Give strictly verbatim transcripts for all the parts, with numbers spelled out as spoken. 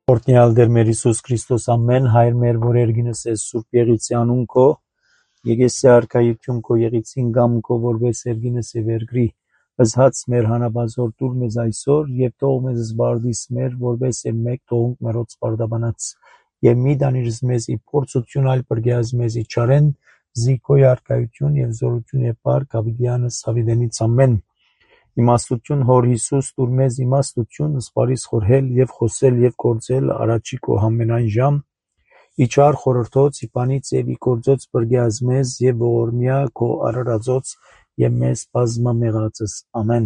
Օրհնյալ Տեր մեր Հիսուս Քրիստոս ամեն հայր մեր որ երգինս է Սուրբ Եղիցի անուն քո Եկեսի արքայություն քո Եղիցին գամ քո որպես երգինս է վերգրի ըզհաց մեր հանաբազոր դուր մեզ այսօր եւ թող մեզ զբարդիս մեր որպես է մեկ թողունք մերոց սպարդաբանած եւ մի դանիրս մեզ ի փորձություն այլ բրգյազ մեզ ի չարեն զիքոյ արքայություն եւ զորություն եւ բարք ավիդյանս ավիդենից ամեն իմաստություն հոր Հիսուս դուր մեզ իմաստություն սպարիս խորհել եւ խոսել եւ գործել առաջի քո ամենայն ժամ իչար խորհրդոց իպանից եւ ի գործոց բրգյազ մեզ եւ ողորմյա քո արարածոց եւ մեզ բազմամեղածս ամեն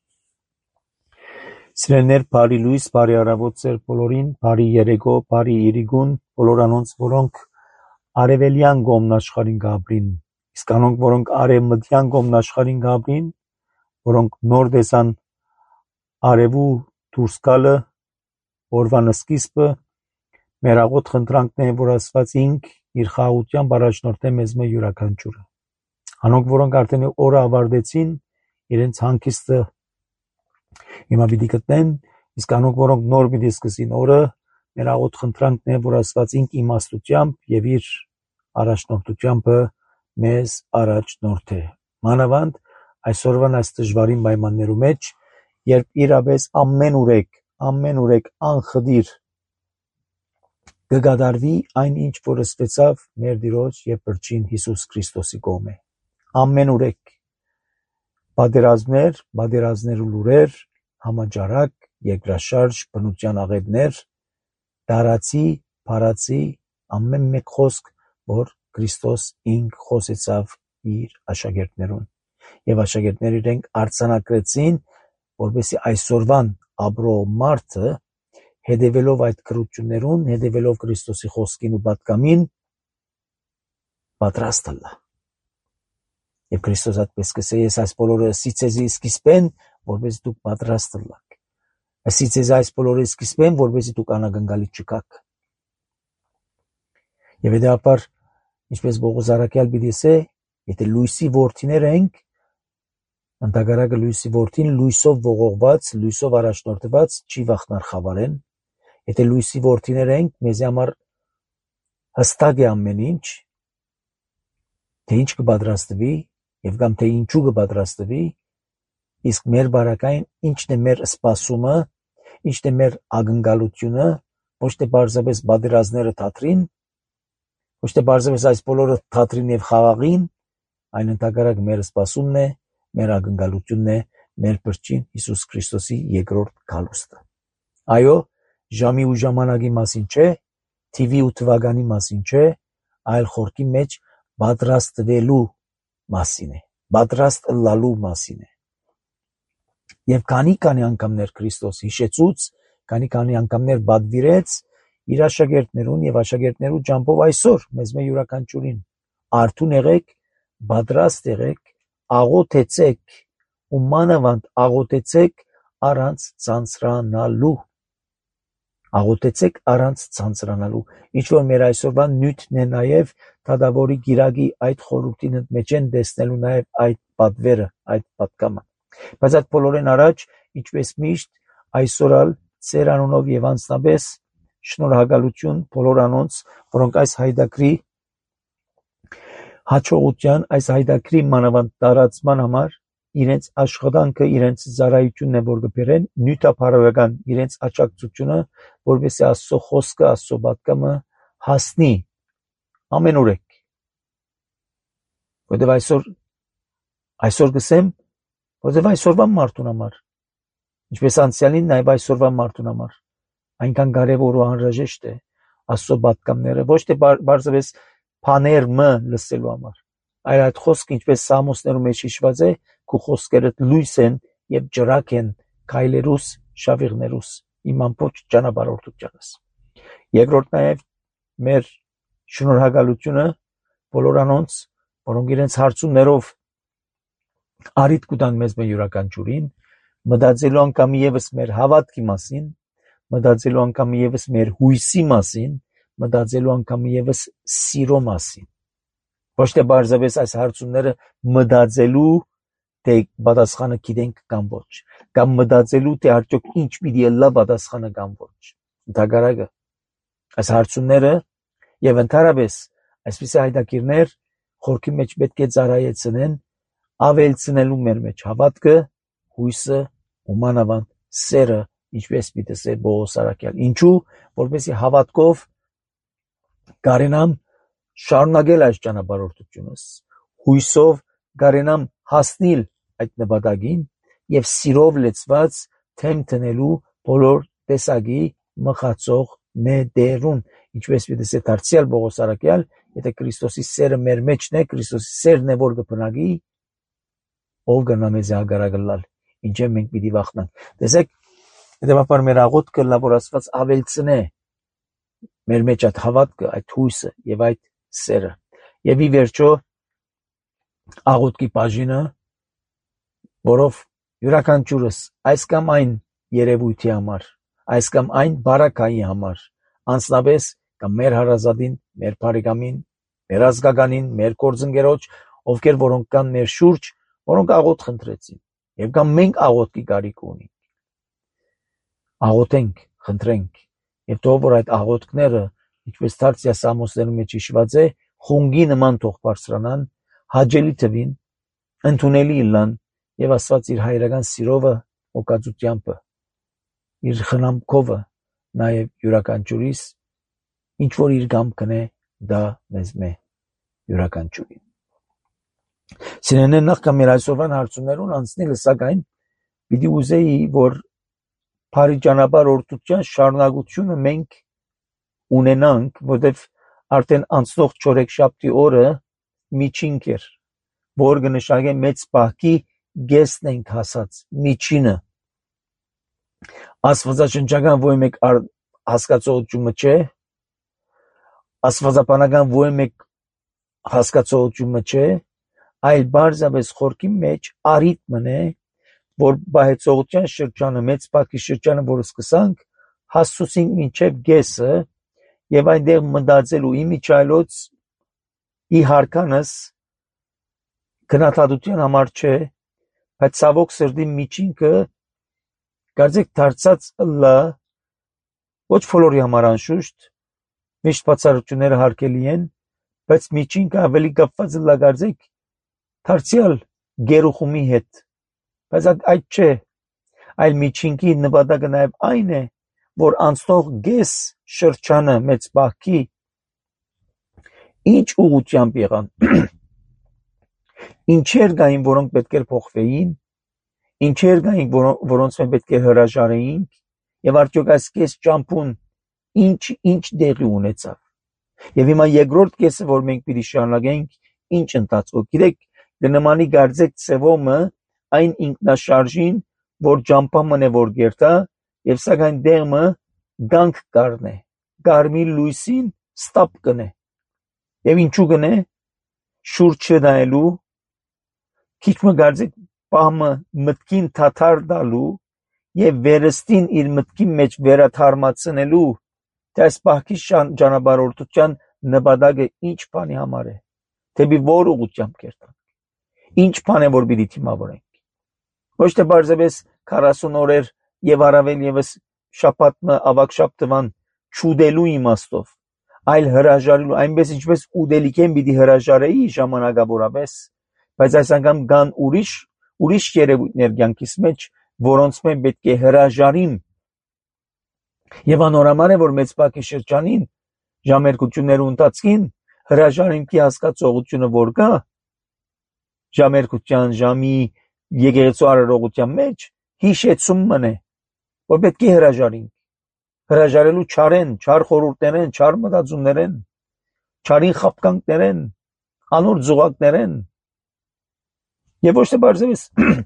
Սիրելիներ բարի լույս բարի առավոտ ծեր բոլորին բարի երեկո բարի իրիգուն բոլոր անոնց որոնք արևելյան գոմն աշխարհին գաբրին իսկ անոնք որոնք արևմտյան գոմն աշխարհին գաբրին որոնք նոր դեսան արևու դուրս գալը օրվան սկիզբը մեր աղոտ խնդրանքն է որ Աստված ինք իր խաղաղությամբ առաջնորդե մեզ մե յուրաքանչյուրը անոնք որոնք արդեն օրը ավարտեցին իրենց հանգիստը հիմա պիտի գտնեն իսկ անոնք որոնք նոր պիտի սկսին օրը մեր աղոտ խնդրանքն է որ Աստված ինք իմաստությամբ եւ իր առաջնորդությամբ մեզ առաջնորդե մանավանդ այսօրվան այս դժվարին պայմաններու մեջ երբ իրապես ամեն ուրեք ամեն ուրեք անխդիր կգադարվի այն ինչ որ ըստվեցավ մեր Տիրոջ եւ Փրկին Հիսուս Քրիստոսի կողմէ ամեն ուրեք պատերազմներ պատերազմներու լուրեր համաճարակ երկրաշարժ բնության աղետներ դարացի փարացի ամեն մեկ խոսք որ Քրիստոս ինք խոսեցավ իր աշակերտներուն եւ աշակերտները իրենք արձանագրեցին որովհետեւ այսօրվան ապրող մարդը հետևելով այդ քրություններուն հետևելով Քրիստոսի խոսքին ու պատկամին պատրաստ է եւ Քրիստոս այդպես կսե ես այս բոլորը սիցեզի սկիզբեն որովհետեւ դուք պատրաստ եք սիցեզի այս բոլորը սկիզբեն որովհետեւ դուք անագնգալի չկաք եւ հետեւաբար ինչպես Բողոս Արաքյալ պիտի ասե եթե լույսի որդիներ ենք Ընդհանրակը լույսի որդին լույսով ողողված, լույսով առաջնորդված չի վախնար խավարեն։ Եթե լույսի որդիներ ենք, մեզ համար հստակ է ամեն ինչ, թե ինչ կպատրաստվի եւ կամ թե ինչու կպատրաստվի, իսկ մեր բարակային ինչն է մեր սպասումը, ինչն է մեր ակնկալությունը, ոչ թե բարձրապես պատերազմները թատրին, ոչ թե բարձրապես այս բոլորը թատրին եւ խաղաղին, այն ընդհանրակը մեր սպասումն է մեր ակնկալությունն է մեր Փրկին Հիսուս Քրիստոսի երկրորդ գալուստը։ Այո, ժամի ու ժամանակի մասին չէ, թիվի ու թվականի մասին չէ, այլ խորքի մեջ պատրաստվելու մասին է, պատրաստ լալու մասին է։ Եվ քանի-քանի անգամներ Քրիստոս հիշեցուց, քանի-քանի անգամներ բադվիրեց իր աշակերտներուն եւ աշակերտներու ջամփով այսօր մեզ մե յուրաքանչյուրին արթուն եղեք, պատրաստ եղեք աղոթեցեք ու մանավանդ աղոթեցեք առանց ցանցրանալու աղոթեցեք առանց ցանցրանալու ինչ որ մեր այսօրվան նյութն է նաև դադավորի գիրագի այդ խորհրդին մեջ են տեսնելու նաև այդ պատվերը այդ պատկամը բայց այդ բոլորեն առաջ ինչպես միշտ այսօրալ ծեր անունով եւ անձնապես շնորհակալություն բոլոր անոնց որոնք այս հայդակրի հաջողության այս հայդակրի մանավանդ տարածման համար իրենց աշխատանքը իրենց ծառայությունն է որ կբերեն նյութապարական իրենց աջակցությունը որովհետեւ Աստծո խոսքը Աստծո պատկամը հասնի ամենուրեք որովհետեւ այսօր այսօր գսեմ որովհետեւ այսօրվա մարդուն համար ինչպես անցյալին նաև այսօրվա մարդուն համար այնքան կարևոր ու անհրաժեշտ է Աստծո պատկամները ոչ թե բարձրապես Փաներ մը լսելու համար այլ այդ խոսքը ինչպես Սամոսներում մեջ հիշված է քու խոսքերդ լույս են եւ ջրակ են քայլերուս շավիղներուս իմ ամբողջ ճանապարհորդությունս երկրորդ նաեւ մեր շնորհակալությունը բոլոր անոնց որոնք իրենց հարցումներով արիտ կուտան մեզ մե յուրաքանչյուրին մտածելու անգամ եւս մեր հավատքի մասին մտածելու անգամ եւս մեր հույսի մասին մտածելու անգամ եւս սիրո մասին ոչ թե բարձրապես այս հարցումները մտածելու թե պատասխանը գիտենք կամ ոչ կամ մտածելու թե արդյոք ինչ պիտի լա պատասխանը կամ ոչ ընդհանրակը այս հարցումները եւ ընդհանրապես այսպես հայտակիրներ խորքի մեջ պետք է ծառայեցնեն ավելցնելու մեր մեջ հավատքը, հույսը, ումանավանդ սերը, ինչպես պիտի սեր Պողոս Արաքյալ։ Ինչու, որպեսզի հավատքով կարենամ շարունակել այս ճանապարհորդությունս, հույսով կարենամ հասնել այդ նպատակին եւ սիրով լեցված թեմ տնելու բոլոր տեսակի մխածող նեդերուն, ինչպես պիտի սեր դարձյալ Պողոս Արաքյալ, եթե Քրիստոսի սերը մեր մեջն է, Քրիստոսի սերն է որ կփնագի, ով կնա մեզ հագարակլալ, ինչե մենք պիտի վախնանք։ Տեսեք, հետևաբար մեր աղոթքը լավ որ Աստված ավելցնե մեր մեջ այդ հավատքը, այդ հույսը եւ այդ սերը։ Եվ ի վերջո աղոթքի բաժինը, որով յուրաքանչյուրս այս կամ այն երևույթի համար, այս կամ այն բարակայի համար, անձնապես կամ մեր հարազատին, մեր բարեկամին, մեր ազգականին, մեր գործընկերոջ, ովքեր որոնք կան մեր շուրջ, որոնք աղոթ խնդրեցին, եւ կամ մենք աղոթքի կարիք ունենք։ Աղոթենք, խնդրենք, եւ թող որ այդ աղոթքները, ինչպես Թարցիա Սամոսներում մեջ հիշված է, խունգի նման թող բարձրանան, հաճելի թվին, ընդունելի լան եւ Աստված իր հայրական սիրովը, օգացությամբ, իր խնամքովը, նաեւ յուրաքանչյուրիս, ինչ որ իր կամքն է, դա մեզ մե յուրաքանչյուրին։ Սիրելիներ, նախքան մեր այսօրվան հարցումներուն անցնելը, սակայն պիտի ուզեի, որ բարի ճանապարհորդության շարունակությունը մենք ունենանք, որտեղ արդեն անցնող չորեքշաբթի օրը միջինք էր, որ կնշանակե մեծ պահքի գեսն ենք հասած, միջինը։ Աստվածաշնչական ոչ մեկ հասկացողությունը չէ, աստվածաբանական ոչ մեկ հասկացողությունը չէ, այլ բարձրապես խորքի մեջ արիթմն է, որ բահեցողության շրջանը, մեծ պահքի շրջանը, որ սկսանք, հասցուցինք մինչև գեսը եւ այնտեղ մտածելու իմիջայլոց ի հարկանս քննադատության համար չէ, բայց ցավոք սրտի միջինքը կարծեք դարձած լա ոչ բոլորի համար անշուշտ միշտ բացառությունները հարկելի են, բայց միջինքը ավելի կապված լա կարծեք դարձյալ գերուխումի հետ, բայց այդ չէ, այլ միջինքի նպատակը նաև այն է, որ անցնող գես շրջանը մեծ պահքի ինչ ուղղությամբ եղան, ինչեր կային, որոնք պետք էր փոխվեին, ինչեր կային, որոնց մենք պետք է հրաժարեինք, եւ արդյոք այս կես ճամփուն ինչ ինչ դեղի ունեցավ։ Եվ հիմա երկրորդ կեսը, որ մենք պիտի շարունակենք, ինչ ընթացքով, գիտեք, կնմանի գարձեք ծևոմը այն ինքնաշարժին, որ ճամփամն է որ գերտա, եւ սակայն դեղը գանք կառնե, գարմիր լույսին ստապ կնե։ Եվ ինչու կնե, շուրջ չնայելու, քիչ մը գարձեք պահմը մտքին թաթար տալու եւ վերստին իր մտքի մեջ վերաթարմացնելու, թե այս պահքի ճանապարհորդության նպատակը ինչ բանի համար է, դեպի որ ուղղությամբ կերտանք, ինչ բան է որ պիտի թիմավորենք։ Ոչ թե բարձրապես քառասուն օրեր եւ առավել եւս շաբաթը ավակ շաբթվան չուդելու իմաստով, այլ հրաժարելու, այնպես ինչպես ուդելիքեն պիտի հրաժարեի ժամանակավորապես, բայց այս անգամ կան ուրիշ ուրիշ երևույթներ կյանքիս մեջ, որոնց մենք պետք է հրաժարիմ։ Եվ անորամար է, որ մեծ պահքի շրջանին ժամերկությունների ընթացքին հրաժարիմքի հասկացողությունը որ կա, ժամերկության ժամի եկեղեցու արարողության մեջ հիշեցում մնե, որ պետք է հրաժարենք, հրաժարելու չարեն, չար խորհուրդներեն, չար մտածումներեն, չարին խապկանքներեն, անոր ձուղակներեն, եւ ոչ թե բարձրապես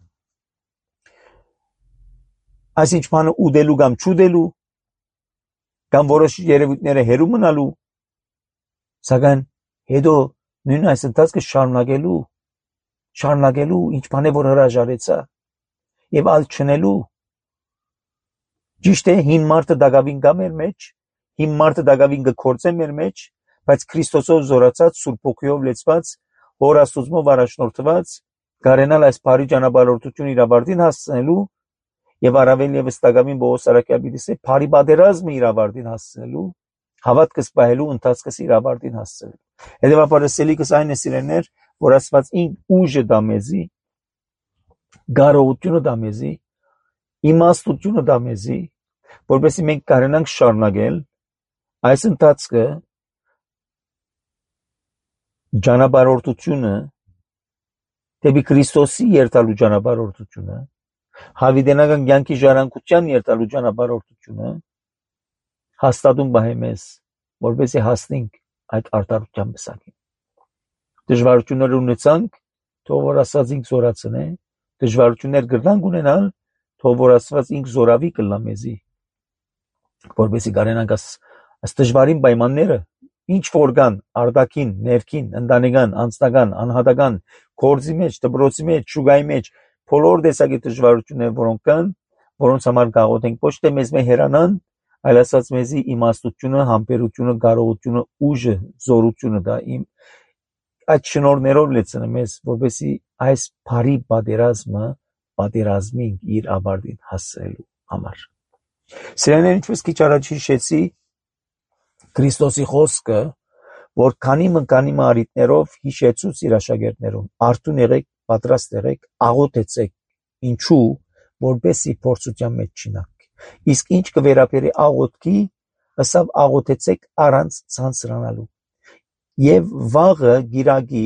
այսինչ բանը ուդելու կամ չուդելու, կամ որոշ երևույթները հերու մնալու, սակայն հետո նույն այս ընթացքը շարունակելու, շարունակելու ինչ բան է որ հրաժարեցա եւ ալ չնելու։ Ճիշտ է, հին մարդը դակավին կա մեր մեջ, հին մարդը դակավին կգործե մեր մեջ, բայց Քրիստոսով զորացած, Սուրբ Հոգիով լեցված, Հոր Աստուծմով առաջնորդված, կարենալ այս բարի ճանապարհորդությունը իր ավարտին հասցնելու եւ առավել եւս տագամին Պողոս Սարակյալ պիտի ասե բարի բادرազմը իր ավարտին հասցնելու, հավատքս պահելու ընթացքս իր ավարտին հասցնելու։ Հետևաբար սելիկս այն է սիրելներ, որ Աստված ինք ուժը դա մեզի, կարողությունը դա մեզի, իմաստությունը դա մեզի, որովհետեւ մենք կարողանանք շարունակել այս ընթացքը ճանապարհորդությունը դեպի Քրիստոսի երթալու ճանապարհորդությունը, հավիտենական կյանքի ժառանգության երթալու ճանապարհորդությունը հաստատում բահեմես, որովհետեւ հասնենք այդ արտարության բսակին։ Դժվարություններ ունեցանք, թող որ Աստված ինք զորացնե, դժվարություններ կրնանք ունենալ, թող որ Աստված ինք զորավի կլա մեզի, որովհետեւ կարենանք այս դժվարին պայմանները ինչ որ կան արտաքին, ներքին, ընտանեկան, անձնական, անհատական, գործի մեջ, դպրոցի մեջ, շուգայի մեջ, բոլոր տեսակի դժվարություններ, որոնք կան, որոնց համար կարող ենք ոչ թե մեզ մե հերանան, այլ ասած մեզի իմաստությունը, համբերությունը, կարողությունը, ուժը, զորությունը դա իմ այդ շնորհներով լեցնե մեզ, որովհետեւ այս բարի պատերազմը պատերազմին իր ավարտին հասցնելու համար։ Սրաներ ինչպես քիչ առաջ հիշեցի Քրիստոսի խոսքը, որ քանի մկանի մարիտներով հիշեցուց իր աշակերտներուն, արթուն եղեք, պատրաստ եղեք, աղոթեցեք, ինչու, որպեսզի փորձության մեջ չնաք։ Իսկ ինչ կվերապերի աղոթքի, ըսավ աղոթեցեք առանց ցանցրանալու։ Եվ վաղը գիրագի,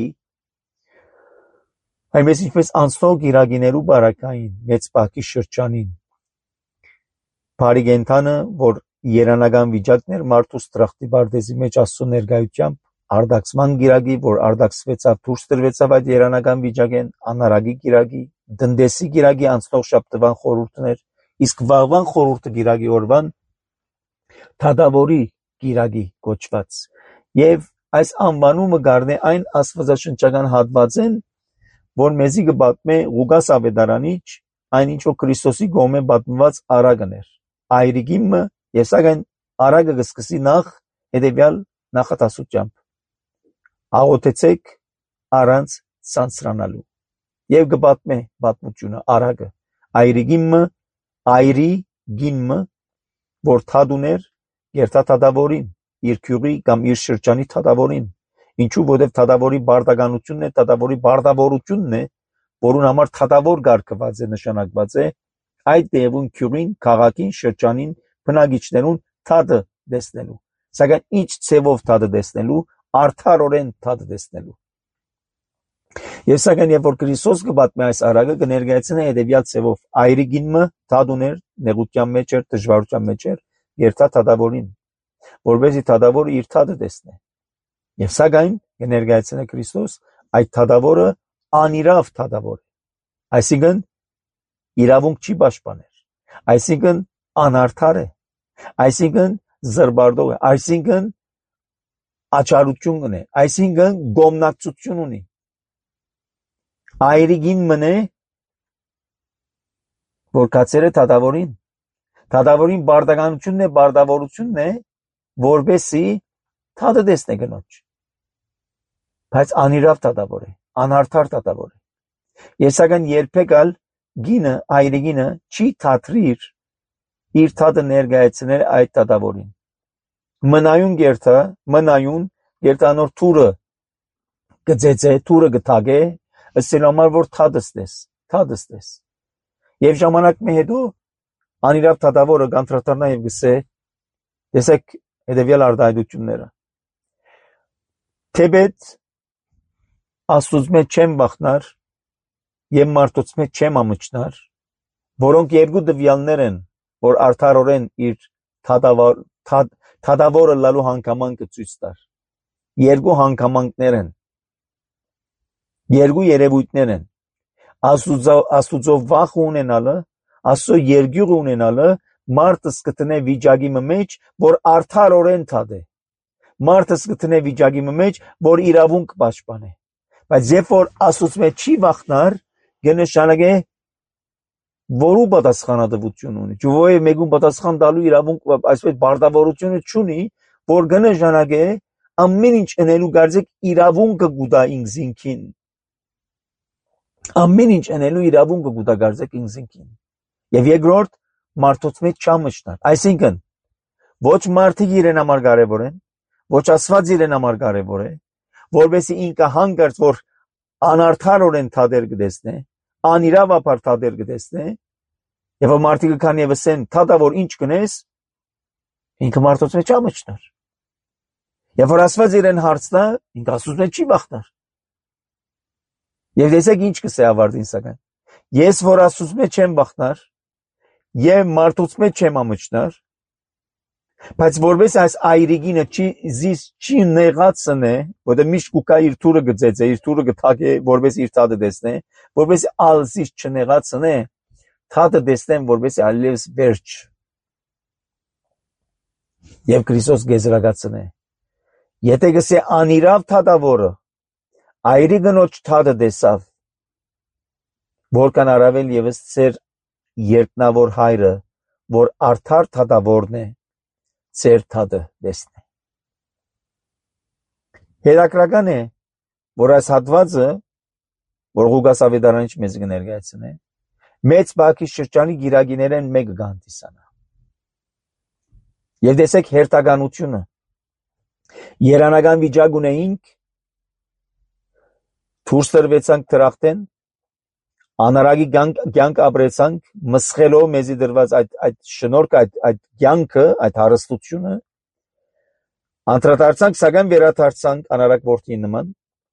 այնպես ինչպես անցնող գիրագիներու բարակային մեծ բակի շրջանին, բարի կենդանը, որ երանական վիճակներ մարդուս տրախտի բարդեզի մեջ Աստծո ներկայությամբ արդակցման գիրագի, որ արդակցվեցավ, դուրս տրվեցավ այդ երանական վիճակեն, անարագի գիրագի, դնդեսի գիրագի անցնող շաբթվան խորհուրդներ, իսկ վաղվան խորհուրդը գիրագի օրվան թադավորի գիրագի կոչված։ Եվ այս անվանումը գարնե այն աստվածաշնչական հատվածեն, որ մեզի կպատմե Ղուկաս ավետարանիչ, այնինչ որ Քրիստոսի կողմէ պատմված արագն էր։ Այրիգիմը եւ սակայն արագը կսկսի նախ հետեւյալ նախատասությամբ. աղոթեցեք առանց ցանցրանալու։ Եվ կպատմե պատմությունը արագը։ Այրիգիմը, այրի գիմը, որ թադուներ երթա թադավորին, իր քյուղի կամ իր շրջանի թադավորին։ Ինչու, որովհետև թադավորի բարդականությունն է, թադավորի բարդավորությունն է, որուն համար թադավոր կարգված է, նշանակված է, այդ տեղում քյուղին, քաղաքին, շրջանին, բնակիչներուն թադը տեսնելու։ Սակայն ինչ ցևով թադը տեսնելու, արդարորեն թադը տեսնելու։ Եվ սակայն երբ որ Քրիստոս կպատմի այս արագը, կներկայացնի հետևյալ ցևով. այրիգինը թադուներ, նեղության մեջ էր, դժվարության մեջ էր, երթա թադավորին, որովհետեւ թադավորը իր թադը տեսնե։ Եվ սակայն կներկայացնի Քրիստոս այդ թադավորը անիրավ թադավոր է։ Այսինքն իրավունք չի պաշտպաներ, այսինքն անարդար է, այսինքն զրբարդող է, այսինքն աչարություն ունի, այսինքն գոմնակցություն ունի։ Այրիգին մնե, որ կացեր է թադավորին, թադավորին բարդականությունն է, բարդավորությունն է, որբեսի թադը տեսնե կնոջ, բայց անիրավ թադավոր է, անարդար թադավոր է։ Ես սակայն երբեք ալ գինը, այրիգինը չի թատրիր իր թադը ներկայացնել այդ թադավորին։ Մնայուն գերտա, մնայուն գերտանոր թուրը կծեծե, թուրը կթագե, ըսելու համար որ թադստես, թադստես։ Եվ ժամանակ մի հետո անիրավ թադավորը կանտրատարնա եւ գսե, տեսեք հետեւյալ արտահայտությունները։ Թեպետ Աստծուց մեջ չեմ բախնար եւ մարդուց մեջ չեմ ամճնար, որոնք երկու դվյալներ են, որ արդարորեն իր թադավոր թադավորը լալու հանգամանքը ցույց տար։ Երկու հանգամանքներ են, երկու երևույթներ են։ Աստուծո Աստուծո վախ ունենալը, Աստծո երգյուղ ունենալը մարդը սկտնե վիճակի մեջ, որ արդարորեն թադե։ Մարդը սկտնե վիճակի մեջ, որ իրավունք պաշտպանե։ Բայց երբ որ Աստծուց մեջ չի վախնար, կնշանակե որու պատասխանատվություն ունի։ Ճուվոյը մեկուն պատասխան տալու իրավունք, այսպես բարդավորությունը չունի, որ կնշանակե ամեն ինչ ընելու գարձեք իրավունքը գուտա ինքզինքին։ Ամեն ինչ ընելու իրավունքը գուտա գարձեք ինքզինքին։ Եվ երկրորդ մարդոց մեջ չամշտան։ Այսինքն ոչ մարդը իրեն համար կարևոր են, ոչ Աստված իրեն համար կարևոր է, որովհետեւ ինքը հանգարց որ անարդարորեն թադեր կտեսնե, անիրավապար թադեր կտեսնե, եւ մարդիկը քան եւս են թադա որ ինչ կնես, ինքը մարդոց մեջ չամշտար։ Եվ որ Աստված իրեն հարցնա, ինքը ասում է չի բախտար։ Եվ տեսեք ինչ կսե ավարտին սակայն։ Ես որ Աստծուց մեջ չեմ բախտար, եւ մարդոց մեջ չեմ ամճնար, բայց որպես այս այրիգինը չի զիս չի նեղացնե, որտեղ միշտ կուկա իր թուրը գծեց, իր թուրը գտակե, որպես իր թադը դեսնե, որպես ալսից չնեղացնե, թադը դեսնեն, որպես այլևս վերջ։ Եվ Քրիստոս գեզրակացնե։ Եթե գսե անիրավ թադավորը, այրի գնոջ թադը դեսավ, որքան առավել եւս ծեր երկնավոր հայրը, որ արդար թադավորն է, ծեր թադը դեսնե։ Հետաքրական է, որ այս հատվածը, որ Ղուկաս ավետարանիչ մեզ կներկայացնե, մեծ բակի շրջանի գիրագիներեն մեկը գանտիսանա։ Եվ տեսեք հերթականությունը։ Երանական վիճակ ունեինք, դուրս տրվեցանք դրախտեն, անարագի կյանք ապրեցանք, մսխելով մեզի դրված այդ այդ շնորհքը, այդ այդ կյանքը, այդ հարստությունը, անդրադարձանք, սակայն վերադարձանք անարակ որդի նման։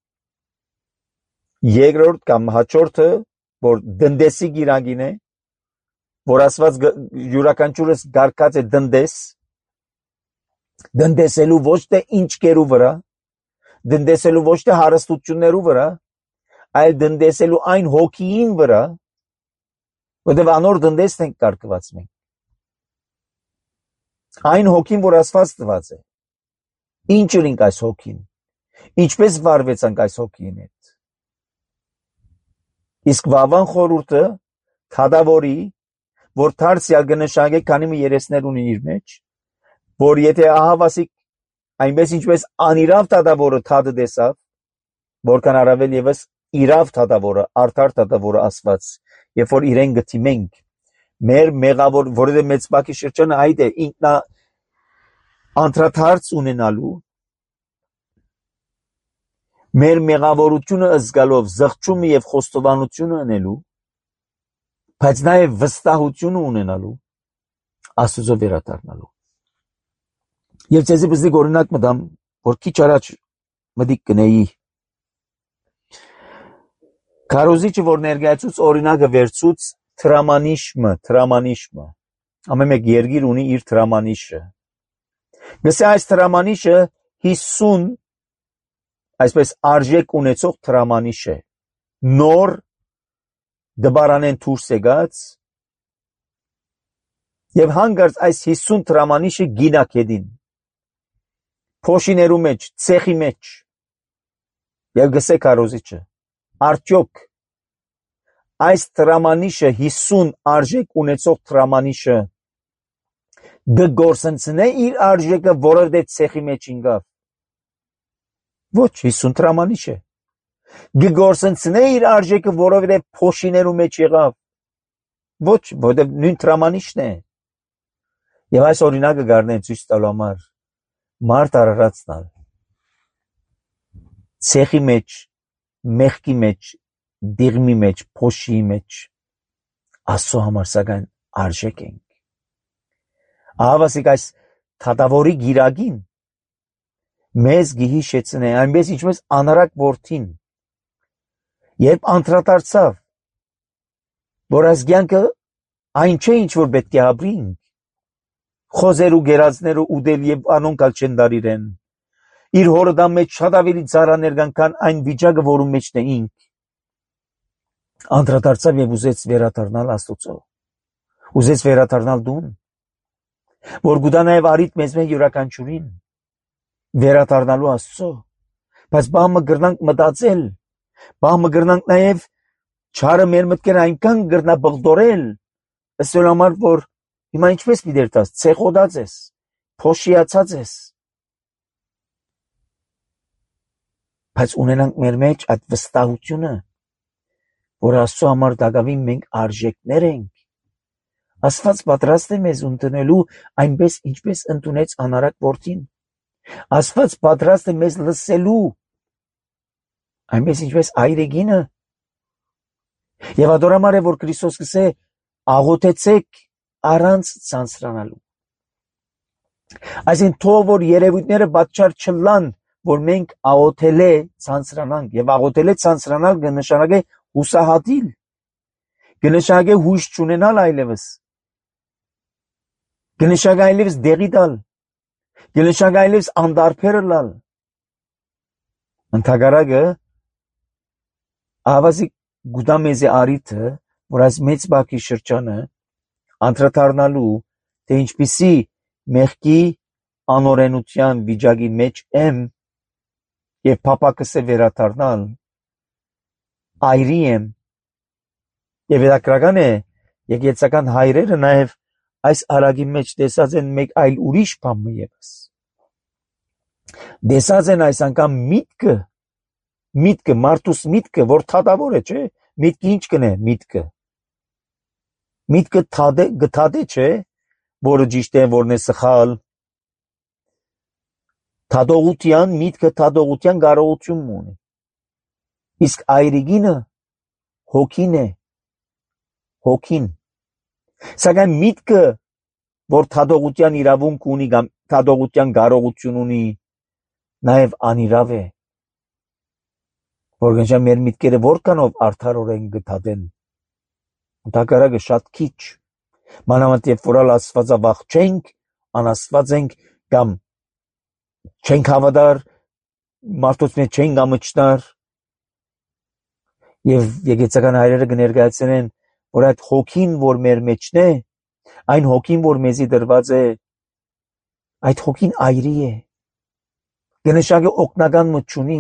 Երկրորդ կամ հաջորդը, որ դնդեսի գիրագին է, որ ասված յուրաքանչյուրս գարկած է դնդես, դնդեսելու ոչ թե ինչկերու վրա, դնդեսելու ոչ թե հարստություններու վրա, այլ դնդեսելու այն հոգին վրա, որտեղ անոր դնդեսն ենք կարգված մենք։ Այն հոգին, որ Աստված տված է։ Ինչ ունենք այս հոգին։ Ինչպես վարվեցանք այս հոգին հետ։ Իսկ վավան խորհուրդը թադավորի, որ դարձյալ կնշանակե քանի մի երեսներ ունի իր մեջ, որ եթե ահավասիկ այնպես ինչպես անիրավ թադավորը թադը դեսավ, որքան առավել եւս իրավ թադավորը, արդար թադավորը Աստված, երբ որ իրեն գտիմենք, մեր մեղավոր, որովհետեւ մեծ բակի շրջանը այդ է, ինքնա անդրադարձ ունենալու, մեր մեղավորությունը զգալով զղջումը եւ խոստովանությունը ունենալու, բայց նաեւ վստահությունը ունենալու, Աստծո վերադառնալու։ Եվ ցեզի բզիկ օրինակ մտամ, որ քիչ առաջ մտիկ կնեի։ Քարոզիչը որ ներկայացուց օրինակը վերցուց տրամանիշմը, տրամանիշմը։ Ամեն մեկ երկիր ունի իր տրամանիշը։ Գսե այս տրամանիշը հիսուն այսպես արժեք ունեցող տրամանիշ է։ Նոր դբարանեն դուրս եկած եւ հանգարց այս հիսուն տրամանիշը գինակեդին։ Փոշիներու մեջ, ցեխի մեջ։ Եվ գսե քարոզիչը, արդյոք այս տրամանիշը հիսուն արժեք ունեցող տրամանիշը դգորսնցնե իր արժեքը, որովհետև ցեխի մեջ ինգավ։ Ոչ, հիսուն տրամանիշ է։ Գգորսնցնե իր արժեքը, որովհետև փոշիներու մեջ եղավ։ Ոչ, որովհետև նույն տրամանիշն է։ Եվ այս օրինակը գարնեն ցույց տալու համար մարդ արարածնալ ցեխի մեջ, մեղքի մեջ, դիղմի մեջ, փոշի մեջ Աստծո համար սակայն արժեք ենք։ Ահավասիկ այս թադավորի գիրագին մեզ գիհիշեցնե, այնպես ինչպես անարակ որդին, երբ անդրադարձավ, որ այս կյանքը այն չէ, ինչ որ պետք է ապրենք, խոզերու գերածներու ուդել եւ անոնքալ չեն դարիրեն։ Իր հորը դա մեջ շատ ավելի ծառաներ կան, քան այն վիճակը, որում մեջն է ինք։ Անդրադարձավ եւ ուզեց վերադառնալ Աստծո։ Ուզեց վերադառնալ դուն։ Որ գուտա նաեւ արիտ մեզ մե յուրաքանչյուրին վերադառնալու Աստծո։ Բայց բամը գրնանք մտածել, բամը գրնանք նաեւ չարը մեր մտքերը այնքան գրնա բղդորել, ըստ համար որ հիմա ինչպես պիտի դաս, ցեխոդած ես, փոշիացած ես։ Բայց ունենանք մեր մեջ այդ վստահությունը, որ Աստծո համար դակավին մենք արժեքներ ենք, Աստված պատրաստ է մեզ ընդունելու այնպես, ինչպես ընդունեց անարակ որդին։ Աստված պատրաստ է մեզ լսելու այնպես, ինչպես այրեգինը։ Եվ ադորամար է, որ Քրիստոս կսե աղոթեցեք առանց ցանցրանալու։ Այսինքն թող որ երևույթները պատճառ չլան, որ մենք աղոթել է ցանցրանանք, եւ աղոթել է ցանցրանալ կնշանակե հուսահատիլ, կնշանակե հույս չունենալ այլևս, կնշանակե այլևս դեղի տալ, կնշանակե այլևս անդարբերը լալ։ Ընդհակառակը ավազի գուտա մեզ է արիթը, որ այս մեծ բակի շրջանը անդրադառնալու, թե ինչպիսի մեղքի անօրենության վիճակի մեջ եմ եւ փապակս է վերադառնալ, այրի եմ, եւ հետաքրական է, եկեղեցական հայրերը նաեւ այս արագի մեջ տեսած են մեկ այլ ուրիշ բան եւս։ Տեսած են այս անգամ միտքը, միտքը, մարդուս միտքը, որ թադավոր է, չէ՞, միտքը ինչ կնե, միտքը։ Միտքը թադե, գթադե չէ, որը ճիշտ է, որն է սխալ։ Թադողության, միտքը թադողության կարողություն ունի։ Իսկ այրիգինը հոգին է, հոգին։ Սակայն միտքը, որ թադողության իրավունք ունի, կամ թադողության կարողություն ունի, նաև անիրավ է, որ գնշա մեր միտքերը որքանով արդարորեն գթադեն, ընդհակառակը շատ քիչ, մանավանդ երբ որ աստվածավախ չենք, անաստված ենք, կամ չենք հավատար, մարդուց մեջ չենք ամճտար, եւ եկեղեցական հայրերը կներկայացնեն, որ այդ հոգին, որ մեր մեջն է, այն հոգին, որ մեզի դրված է, այդ հոգին այրի է, կնշանակե օգնական մոտ չունի,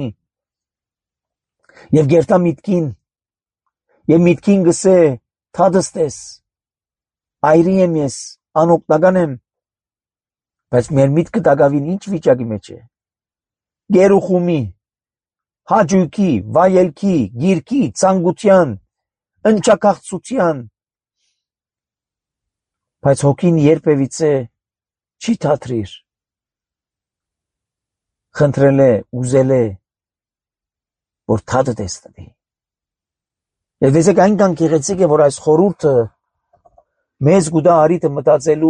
եւ գերտա միտքին, եւ միտքին գսե, թադստես, այրի եմ ես, անօգնական եմ, բայց մեր միտքը դակավին ինչ վիճակի մեջ է, գերուխումի, հաճույքի, վայելքի, գիրքի, ցանկության, ընչակաղցության, բայց հոգին երբևիցե չի թատրիր, խնդրել է, ուզել է, որ թադը տեսնվի։ Եվ դեսեք այնքան գեղեցիկ է, որ այս խորհուրդը մեզ գուտա արիթը մտածելու,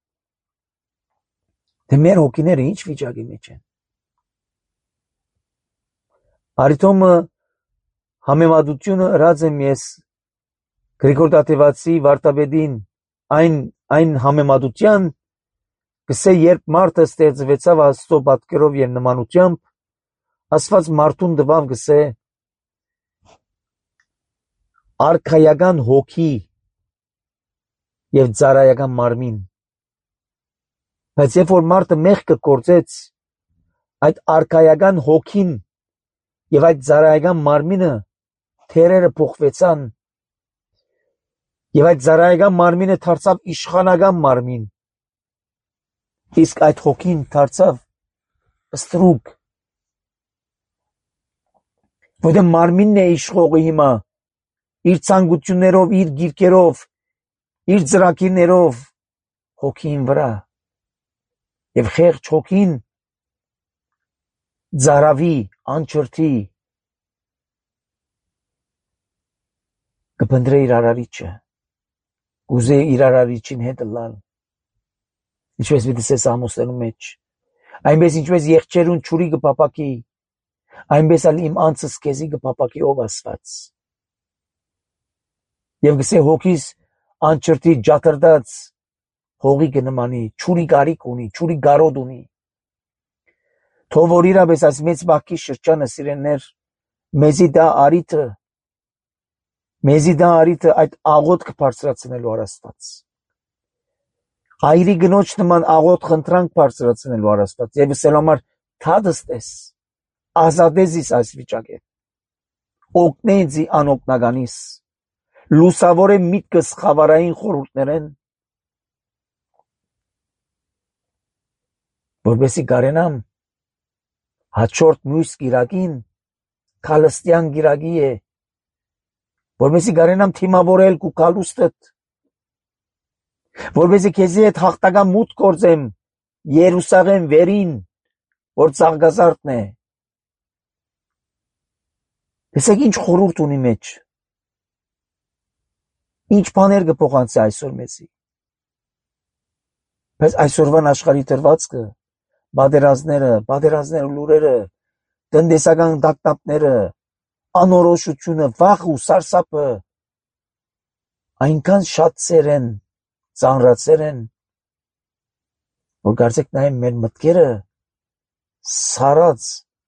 թե մեր հոգիները ինչ վիճակի մեջ են։ Արիթոմը համեմատությունը ըրած եմ ես Գրիգոր Տաթևացի վարդապետին այն, այն համեմատության, կսե երբ մարդը ստեղծվեցավ Աստծո պատկերով և նմանությամբ, Աստված մարդուն տվավ գսե արքայական հոգի և ծառայական մարմին, բայց երբ որ մարդը մեղքը գործեց, այդ արքայական հոգին և այդ ծառայական մարմինը թերերը փոխվեցան, և այդ ծառայական մարմինը դարձավ իշխանական մարմին, իսկ այդ հոգին դարձավ ստրուկ, որտեղ մարմինն է իշխողը հիմա, իր ցանկություններով, իր գիրկերով, իր ծրագիրներով հոգին վրա, և խեղճ հոգին ծարավի, անչրթի, կփնտրե իր արարիչը, կուզե իր արարիչին հետ լալ, ինչպես վիդսես Ամոսելու մեջ, այնպես ինչպես եղջերուն չուրի կպապակի, այնպես ալ իմ անձս քեզի կպապակի ով Աստված, և գսե հոգիս անչրթի ջաթրդած հողի կնմանի, չուրի կարիք ունի, չուրի գարոտ ունի, թող որ իրապես այս մեծ բակի շրջանը սիրեններ, մեզի դա արիթը, մեզի դա արիթը այդ աղոտ կբարձրացնելու Աստված, հայրի գնոջ նման աղոտ խնդրանք բարձրացնելու Աստված, եւ սել համար թադստես, ազատեզիս այս վիճակը, օգնեզի անօգնականիս, լուսավոր է միտքս խավարային խորհուրդներեն, որպեսի կարենամ հաջորդ մյուս գիրակին քալստյան գիրակի է, որպեսի կարենամ թիմավորել կու կալուստըտ, որպեսզի քեզի հետ հաղթական մուտք գործեմ Երուսաղեմ վերին, որ ծաղկազարդն է։ Տեսեք ինչ խորհուրդ ունի մեջ։ Ինչ բաներ կփոխանցի այսօր մեզի։ Բայց այսօրվան աշխարհի դրվածքը, բادرազները, բادرազները լուրերը, տնտեսական դակտապները, անորոշությունը, վախը ու սարսափը այնքան շատ ծեր են, ծանրացեր են, որ կարծեք նայեմ մեր մտքերը սարած,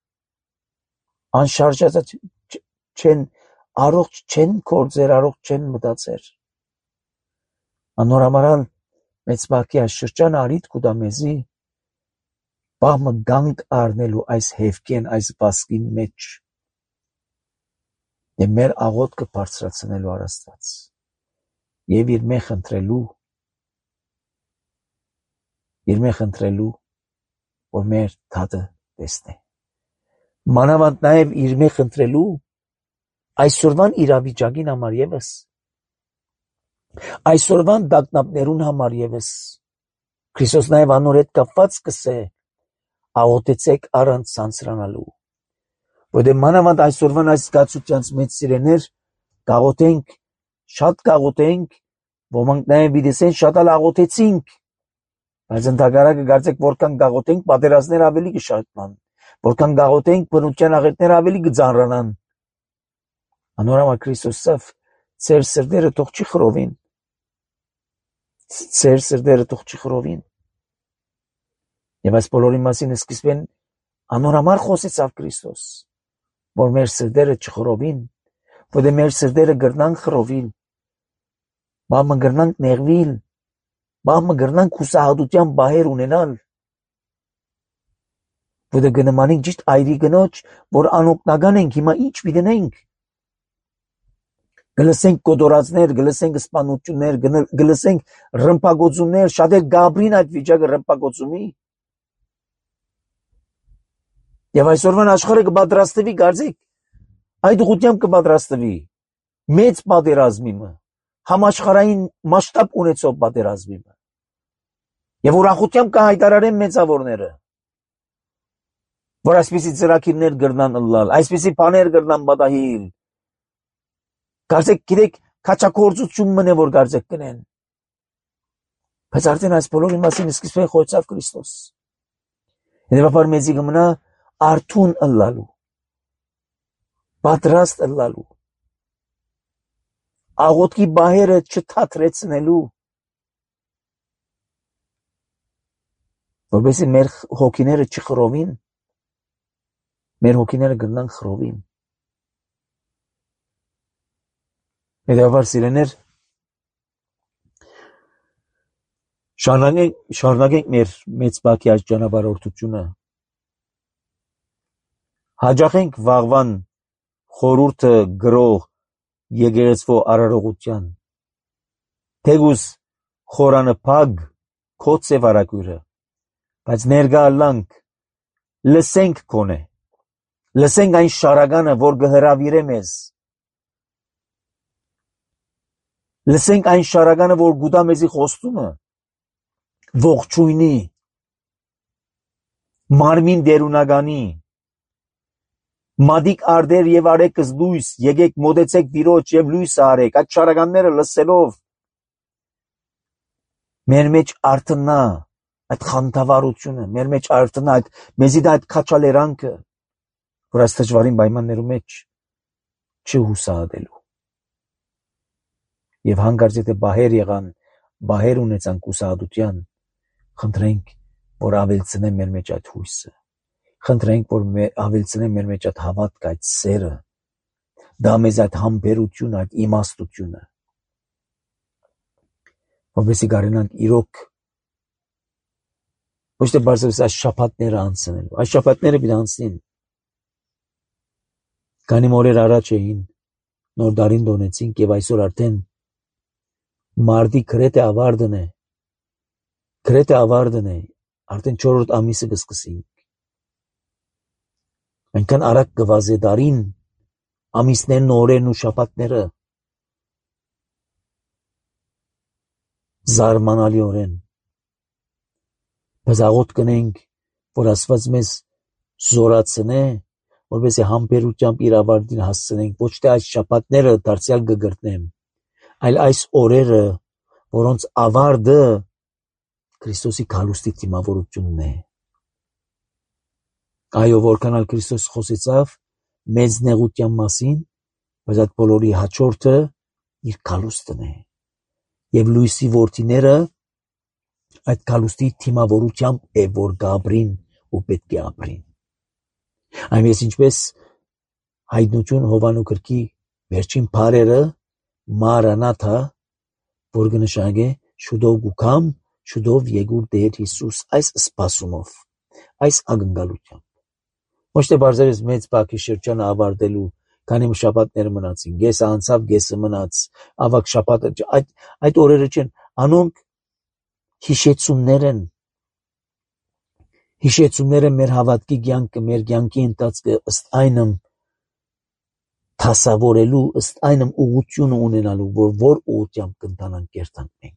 անշարժած չեն, առողջ չեն կործեր, առողջ չեն մտածեր։ Անորամարան մեծ բակի այս շրջանը արիտ կուտա մեզի, բաղմը գանք արնելու այս հևկեն, այս բասկին մեջ, և մեր աղոտքը բարձրացնելու առաստված, և իր մեխ ընտրելու, իր մեխ ընտրելու, որ մեր թատը տեսնե։ Մանավանդ նաև իր մեխ ընտրելու, այսօրվան իրավիճակին համար ևս, այսօրվան դակնապներուն համար ևս, Քրիստոս նաև անոր հետ կապված կսե, աղոտեցեք առանց սանձրանալու, որտեղ մանավանդ այսօրվան այս զգացությանց մեծ սիրեներ, կաղոտենք, շատ կաղոտենք, ոմանք նաև վիդեսեն շատ ալ աղոտեցինք, բայց ընդհակառակը կարծեք որքան կաղոտենք, պատերազմներ ավելի կշատման, որքան կաղոտենք, բնության աղետներ ավելի կձանրանան։ Անորամար Քրիստոսով ծեր սրտերը թող չի խռովին, ծեր սրտերը թող չի խռովին։ Եվ այս բոլորի մասին սկիզբեն անորամար խոսեցավ Քրիստոս, որ մեր սրտերը չխռովին, որտեղ մեր սրտերը գրնանք խռովիլ, բամը գրնանք նեղվիլ, բամը գրնանք հուսահատության բահեր ունենալ, որտեղ գնմանենք ճիշտ այրի գնոջ, որ անօգնական ենք, հիմա ինչ պիտենենք։ Գլսենք կոտորածներ, գլսենք սպանություններ, գլսենք ռմբագործումներ, շատեր գաբրին այդ վիճակը ռմբագործումի։ Եվ այսօրվան աշխարհը կպատրաստվի, կարծեք, այդ ուղղությամբ կպատրաստվի մեծ պատերազմի, համաշխարհային մասշտաբ ունեցող պատերազմի։ Եվ ուրախությամբ կհայտարարեն մեծավորները, որ այսպիսի ծրագիրներ գրնան ըլլալ, այսպիսի բաներ գրնան պատահիլ։ Կարծեք գիտեք քաչակորձություն մնե որ կարծեք կնեն։ Բայց արդեն այս բոլորի մասին սկիզբեն խոսավ Քրիստոս։ Հետևաբար մեզի կմնա արթուն ըլլալու, պատրաստ ըլլալու, աղոտքի բահերը չթատրեցնելու, որպեսզի մեր հոգիները չխռովին, մեր հոգիները կգնան խռովին։ Հետևաբար սիրեներ, շարունակենք, շարունակենք մեր մեծ բակի այս ճանապարհորդությունը, հաջախենք վաղվան խորհուրդը գրող եկեղեցվո արարողության, թեգուս խորանը փակ քո ծևարակույրը, բայց ներկա ալանք, լսենք քոնե, լսենք այն շարականը, որ կհրավիրե մեզ, լսենք այն շարականը, որ գուտա մեզի խոստումը, ողջույնի, մարմին դերունականի, մադիկ արդեր և արեկս լույս, եկեք մոտեցեք Տիրոջ և լույսը արեք, այդ շարականները լսելով, մեր մեջ արթնա այդ խանդավառությունը, մեր մեջ արթնա այդ մեզի դա այդ քաչալերանքը, որ այս դժվարին պայմաններու մեջ չհուսահատելու։ Եվ հանկարծ եթե բահեր եղան, բահեր ունեցանք հուսահատության, խնդրենք, որ ավելցնե մեր մեջ այդ հույսը, խնդրենք, որ ավելցնե մեր մեջ այդ հավատքը, այդ սերը, դա մեզ այդ համբերությունը, այդ իմաստությունը, որպեսզի կարենանք իրոք ոչ թե բարձրապես այս շաբաթները անցնելու, այս շաբաթները պիտի անցնին, քանի օրեր առաջ էին, նոր դարին դոնեցինք և այսօր արդեն մարտի գրեթե ավարտն է, գրեթե ավարտն է, արդեն չորրորդ ամիսը կսկսենք։ Այնքան արագ կվազե դարին, ամիսներն, օրերն ու շաբաթները։ զարմանալիորեն։ Բայց աղոթք կնենք, որ Աստված մեզ զորացնե, որպեսզի համբերությամբ իր ավարտին հասցնենք, ոչ թե այս շաբաթները դարձյալ կգրտնեմ, այլ այս օրերը, որոնց ավարտը Քրիստոսի քալուստի դիմավորությունն է։ Այո, որքանալ Քրիստոս խոսեցավ մեծ նեղության մասին, բայց այդ բոլորի հաջորդը իր քալուստն է։ Եվ լույսի որդիները այդ քալուստի դիմավորությամբ է, որ գաբրին ու պետք է ապրին։ Այնպես ինչպես հայտնություն Հովանու գրքի վերջին բառերը Մարանաթա, որ կնշանակե շուտով կուքամ, շուտով եկուր Տեր Հիսուս, այս սպասումով, այս ակնկալությամբ։ Ոչ թե բարձրից մեծ բակի շրջանը ավարտելու, քանի շաբաթներ մնացին, գեսը անցավ, գեսը մնաց, ավակ շաբաթը, այդ, այդ օրերը չեն, անոնք հիշեցումներ են, հիշեցումները մեր հավատքի կյանքը, մեր կյանքի ընթացքը ըստ այնմ դասավորելու, ըստ այնմ ուղղությունը ունենալու, որ որ ուղղությամբ կընթանանք կերտանք մենք։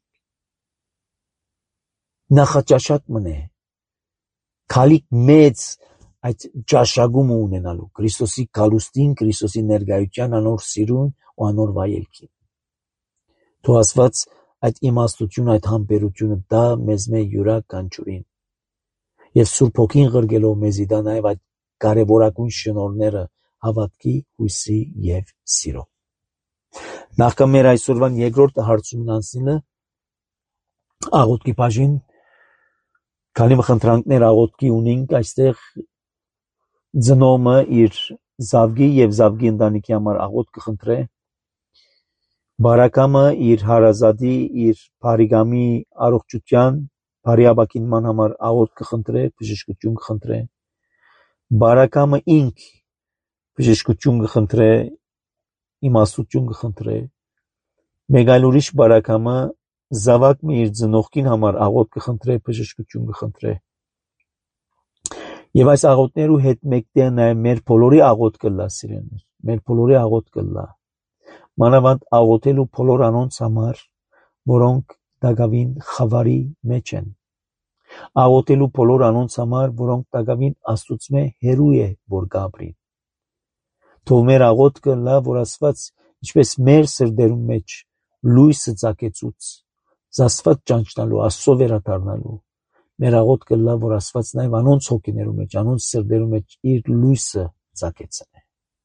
Նախաճաշակ մնե, քալիք մեծ այդ ճաշակումը ունենալու, Քրիստոսի քալուստին, Քրիստոսի ներկայության անոր սիրուն ու անոր վայելքին։ Թող Աստված այդ իմաստությունը, այդ համբերությունը դա մեզ մե յուրաքանչյուրին։ Եվ Սուրբ Հոգին ղրգելով մեզի դա նաև այդ կարևորագույն շնորհները հավատքի, հույսի եւ սիրո։ Նախքան մեր այսօրվան երկրորդ հարցումն անցնելը աղոթքի բաժին, քանի խնդրանքներ աղոթքի ունենք այստեղ ծնոմը իր զավգի եւ զավգի ընտանիքի համար աղոթք կխնդրե, բարակամը իր հարազատի, իր բարիգամի առողջության, բարի ապակինման համար աղոթք կխնդրե, բժշկություն կխնդրե, բարակամը ինք բժշկություն կխնդրե, իմաստություն կխնդրե, մեկ այլ ուրիշ բարակամը զավակը իր ծնողքին համար աղոթք կխնդրե, բժշկություն կխնդրե։ Եվ այս աղոթներու հետ մեկտեղ նաև մեր բոլորի աղոթքը լա, սիրելիներ, մեր բոլորի աղոթքը լա։ Մանավանդ աղոթելու բոլոր անոնց համար, որոնք դակավին խավարի մեջ են։ Աղոթելու բոլոր անոնց համար, որոնք դակավին Աստծո հերու է, որ գաբրին։ Թող մեր աղոթքը լա, որ Աստված ինչպես մեր սրտերում մեջ լույսը ծագեցուց, Աստված ճանչնալու, Աստծո վերադառնալու, մեր աղոթքը լա, որ Աստված նաև անոնց հոգիներու մեջ, անոնց սրտերու մեջ իր լույսը ծագեցնե։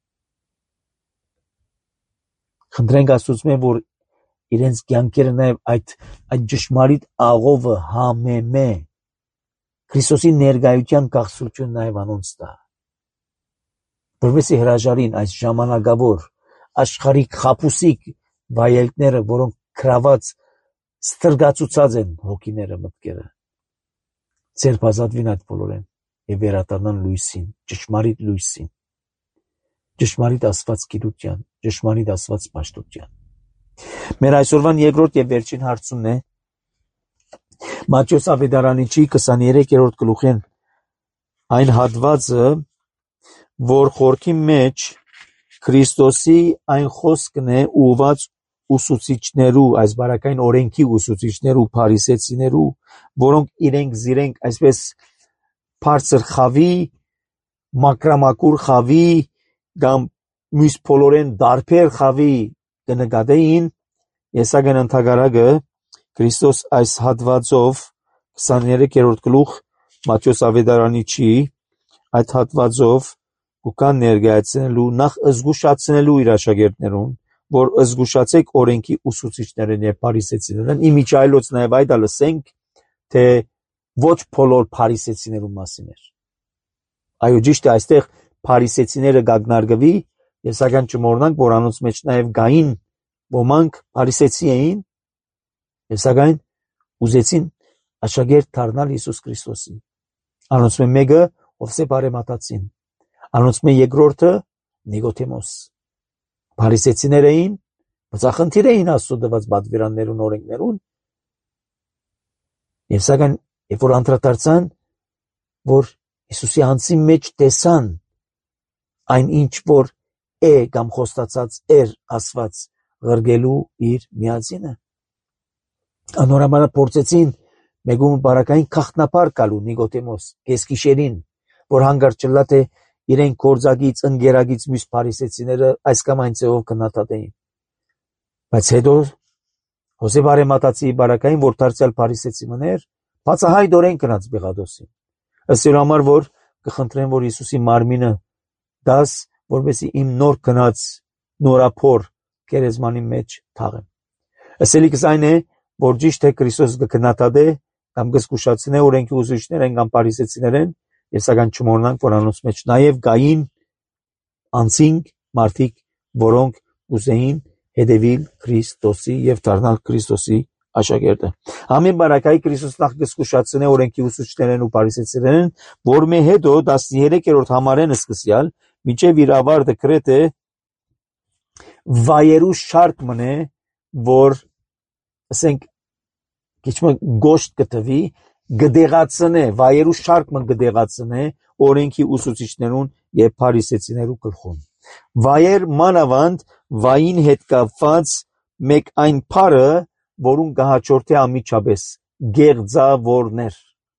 Խնդրենք Աստծո, որ իրենց կյանքերը նաև այդ այդ ճշմարիտ աղովը համեմե Քրիստոսի ներկայության գաղթություն նաև անոնց տա, որովհետեւ հրաժարին այս ժամանակավոր աշխարհիկ խապուսիկ վայելքները, որոնք գրաված ստրգացուցած են հոգիները, մտքերը, ցերբազատվին այդ բոլորեն եւ վերադառնան լույսին, ճշմարիտ լույսին, ճշմարիտ Աստված գիտության, ճշմարիտ Աստված պաշտության։ Մեր այսօրվան երկրորդ եւ վերջին հարցումն է Մատթեոս Ավետարանիչի քսաներեքերորդ գլուխեն այն հատվածը, որ խորքի մեջ Քրիստոսի այն խոսքն է ուղված ուսուցիչներու, այս բարակային օրենքի ուսուցիչներու, փարիսեցիներու, որոնք իրենք զիրենք այսպես բարձր խավի, մակրամակուր խավի կամ մյուս բոլորեն դարբեր խավի կնկատեին, Եսայիան ընդհակառակը Քրիստոս այս հատվածով քսաներեքերորդ գլուխ Մատթեոս Ավետարանիչի այդ հատվածով կան ներկայացնելու, նախ զգուշացնելու իր աշակերտներուն, որ զգուշացեք օրենքի ուսուցիչներն եւ փարիսեցիներն, իմիջայլոց նաեւ այդ լսենք, թե ոչ բոլոր փարիսեցիներու մասին էր։ Այո, ճիշտ է, այստեղ փարիսեցիները գագնարգվի, եւ սակայն չմոռնանք, որ անոնց մեջ նաեւ գային ոմանք փարիսեցի էին, եւ սակայն ուզեցին աշակերտ դառնալ Հիսուս Քրիստոսի։ Անոնց մեկը Ովսե բարեմատացին, անոնց մե երկրորդը Նիկոդեմոս։ Փարիսեցիներ էին, բացախնդիր էին Աստծո տված պատվիրաններուն, օրենքներուն, եւ սակայն երբ որ անդրադարձան, որ Հիսուսի անձի մեջ տեսան այն ինչ որ է կամ խոստացած էր Աստված ղրգելու իր միածինը, Անորամանը փորձեցին մեգում բարակային քախտնապար կալու Նիկոդեմոս կեսգիշերին, որ հանգարտ չլա թե իրեն կորձագից ընկերագից մյուս փարիսեցիները այս կամ այն ձևով քննադատեին։ Բայց հետո Հոսե բարեմատացի բարակային, որ դարձյալ փարիսեցի մներ, բացահայտորեն գնաց Բեղադոսին։ Ըստ իր համար, որ կխնդրեն, որ Հիսուսի մարմինը դաս, որպեսզի իմ նոր գնաց նորափոր գերեզմանի մեջ թաղեմ։ Ըսելիքս այն է, որ ճիշտ է Քրիստոս կքննադատե կամ կզգուշացնե օրենքի ուսուցիչներն կամ փարիսեցիներն, եւ սակայն չմոռնանք, որ անոնց մեջ նաեւ գային անցինք մարդիկ, որոնք ուզեին հետևիլ Քրիստոսի եւ դառնալ Քրիստոսի աշակերտը։ Ամեն բարակայի Քրիստոս նախ կզգուշացնե օրենքի ուսուցիչներն ու փարիսեցիներն, որ մե հետո տասներեքերորդ համարեն սկսյալ մինչև իր ավարտը գրեթե վայերու շարք մնե, որ ասենք քիչ գոշտ կտվի, գդեղացնե, վայերու շարք մն գդեղացնե օրենքի ուսուցիչներուն եւ փարիսեցիներու գլխուն։ Վայեր մանավանդ վային հետ կապված մեկ այն փարը, որուն կհաջորդի ամիջապես գեղձավորներ։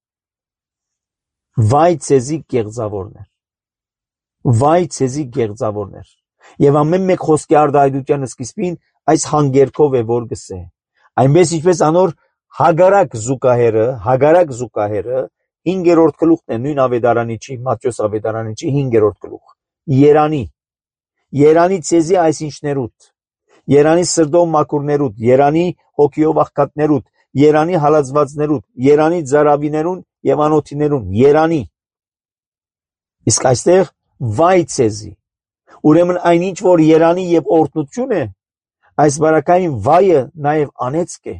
Վայ ցեզի գեղձավորներ։ Վայ ցեզի գեղձավորներ։ Եվ ամեն մեկ խոսքի արտահայտության սկիզբին այս հանգերքով է որ գսե։ Այնպես ինչպես անոր հագարակ զուկահերը, հագարակ զուկահերը հինգերորդ գլուխն է նույն ավետարանիչի, Մատթեոս ավետարանիչի հինգերորդ գլուխ։ Երանի։ Երանի ցեզի այսինչներուտ։ Երանի սրդով մաքուրներուտ, երանի հոգիով աղքատներուտ, երանի հալածվածներուտ, երանի ծարավիներուն եւ անոթիներուն, երանի։ Իսկ այստեղ վայ ցեզի։ Ուրեմն այնինչ որ երանի եւ օրհնություն է, այս բարակային վայը նաեւ անեծք է։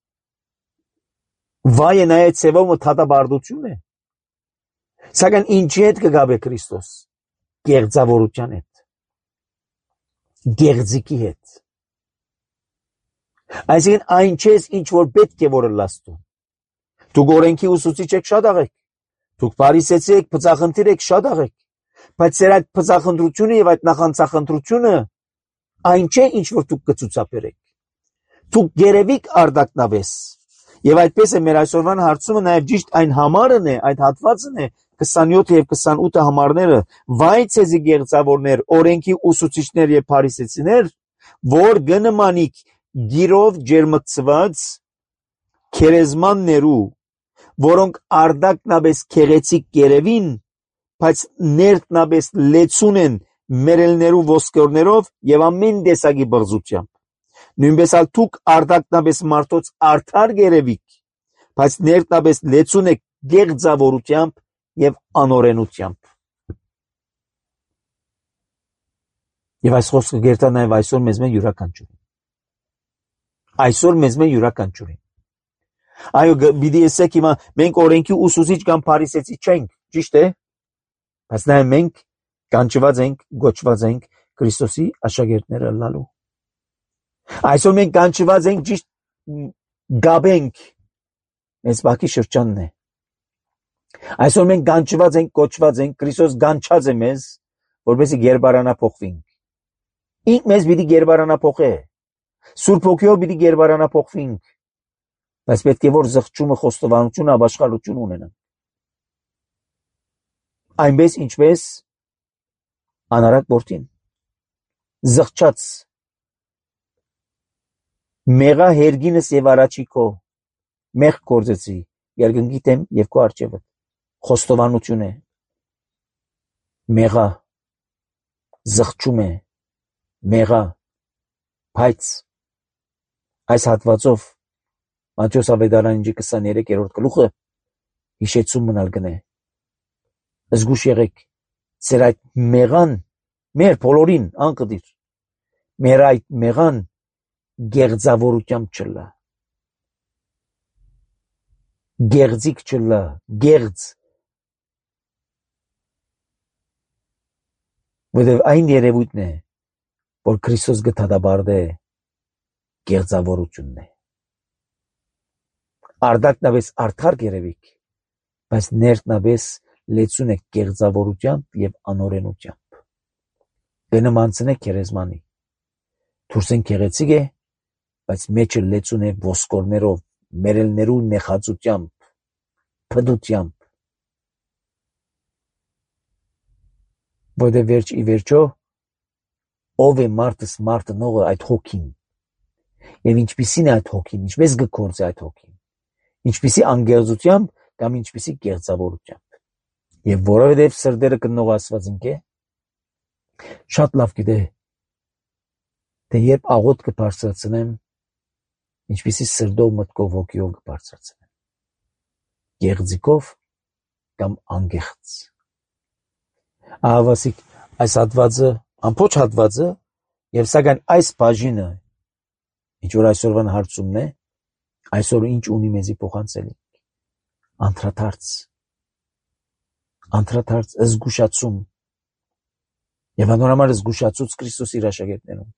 Վայը նաեւ ցևով թադաբարդություն է։ Սակայն ինչի հետ կգաբե Քրիստոս։ Գեղձավորության հետ։ Գեղձիկի հետ։ Այսինքն այն չես ինչ որ պետք է որ լաստում։ Դուք օրենքի ուսուցիչ եք շատ աղեք։ Դուք փարիսեցի եք, բծախնդիր եք շատ աղեք։ Բայց ձեր այդ բծախնդրությունը եւ այդ նախանցախնդրությունը այն չէ ինչ որ դուք կցուցաբերեք։ Դուք գերեվիկ արդակնավես։ Եվ այդպես է մեր այսօրվան հարցումը նաեւ ճիշտ այն համարն է, այդ հատվածն է քսանյոթ եւ քսանութ համարները, վայ ցեզի գեղձավորներ, օրենքի ուսուցիչներ եւ փարիսեցիներ, որ գնմանիք գիրով ջերմծված քերեզմաններու, որոնք արդակնաբես քեղեցիկ գերևին, բայց ներտնաբես լեցուն են մերելներու ոսկորներով եւ ամեն տեսակի բրզությամբ։ Նույնպես ալ դուք արդակնաբես մարդոց արդար գերևիկ, բայց ներտնաբես լեցուն եք գեղձավորությամբ եւ անօրենությամբ։ Եվ այս խոսքը գերտա նաեւ այսօր մեզ մեն յուրաքանչյուրին։ Այսօր մեզ մեն յուրաքանչյուրին։ Այո, պիտի ասեք հիմա մենք օրենքի ուսուցիչ կամ փարիսեցի չենք, ճիշտ է։ Բայց նաեւ մենք կանչված ենք, գոչված ենք Քրիստոսի աշակերտները լալու։ Այսօր մենք կանչված ենք ճիշտ գաբենք մեզ բակի շրջանն է։ Այսօր մենք կանչված ենք, կոչված ենք, Քրիստոս կանչած է մեզ, որպեսզի գերբարանափոխվենք։ Ինք մեզ պիտի գերբարանափոխե։ Սուրբ Հոգիով պիտի գերբարանափոխվենք։ Բայց պետք է որ զղջումը, խոստովանությունը, ապաշխարություն ունենան։ Այնպես ինչպես անարակ որդին զղջաց մեղա հերգինս եւ առաջիկո մեղ կորձեցի երկնքի դեմ եւ քո արջևը խոստովանություն է մեղա զղջում է մեղա բայց այս հատվածով Մատթեոս ավետարանիչի քսաներեքերորդ գլուխը հիշեցում մնալ գնե զգուշ եղեք ձեր այդ մեղան մեր բոլորին անկդիր մեր այդ մեղան գեղձավորությամբ չլա գեղձիկ չլա գեղձ որովհետև այն երևույթն է որ Քրիստոս գտադաբարդե գեղձավորությունն է արդակնաբես արդար գերևիկ բայց ներտնաբես լեցուն է գեղձավորությամբ եւ անօրենությամբ գնմանցն է քերեզմանի դուրսեն քեղեցիկ է բայց մեջը լեցուն է ոսկորներով մերելներու նեխածությամբ, փդությամբ, որտեղ վերջ ի վերջո ով է մարդս մարտնողը այդ հոգին, եւ ինչպիսին է այդ հոգին, ինչպես գկործի այդ հոգին, ինչպիսի անգեղծությամբ կամ ինչպիսի կեղծավորությամբ, եւ որովհետեւ սրդերը կնող Աստվածին կե, շատ լավ գիտե, թե երբ աղոտ կբարձրացնեմ, ինչպիսի սրդով, մտքով, հոգիով կբարձրացնեմ, գեղձիկով կամ անգեղծ։ Ահավասիկ այս հատվածը, ամբողջ հատվածը, եւ սակայն այս բաժինը, ինչ որ այսօրվան հարցումն է, այսօր ինչ ունի մեզի փոխանցել, անդրադարձ, անդրադարձ, զգուշացում, եւ անորամար զգուշացուց Քրիստոսի իր աշակերտներուն,